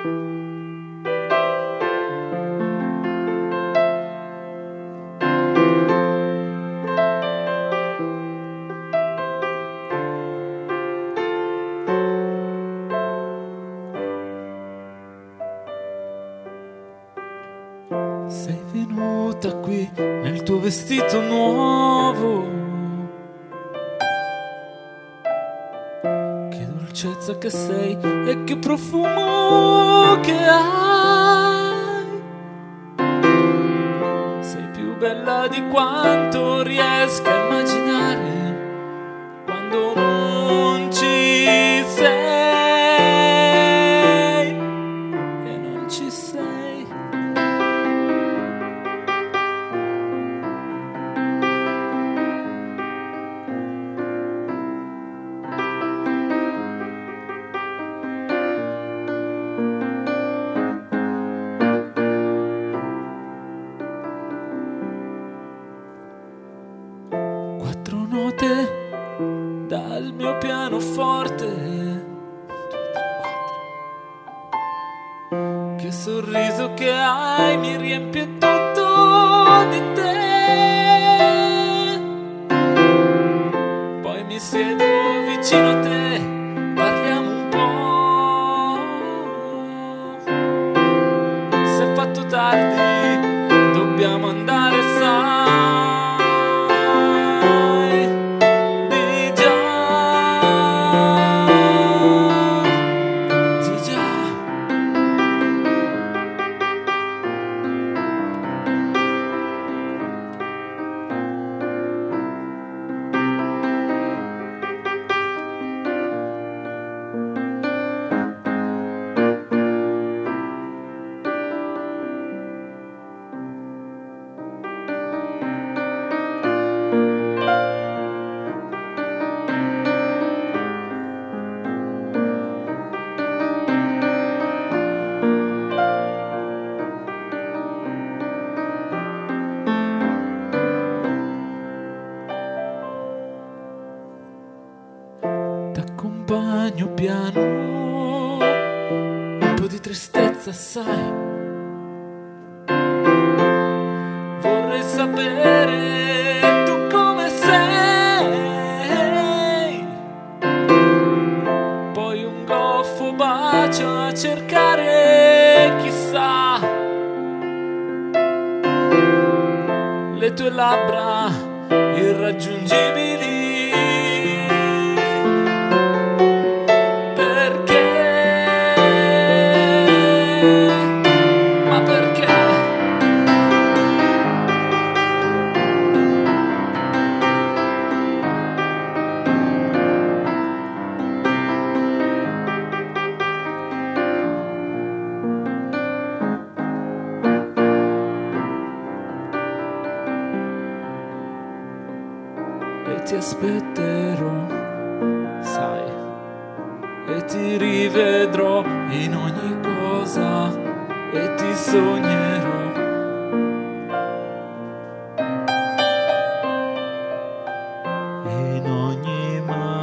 Sei venuta qui nel tuo vestito nuovo, che dolcezza che sei e che profumo che hai. Sei più bella di quanto riesca a immaginare quando non ci sei e non ci sei. Quattro note dal mio pianoforte, 1, 2, 3, 4. Che sorriso che hai mi riempie tutto di te. Poi mi siedo vicino a te, parliamo un po'. Se è fatto tardi dobbiamo andare, sai. T'accompagno piano, un po' di tristezza, sai. Vorrei sapere tu come sei. Poi un goffo bacio a cercare, chissà, le tue labbra irraggiungibili. E ti aspetterò, sai, e ti rivedrò in ogni cosa e ti sognerò. In ogni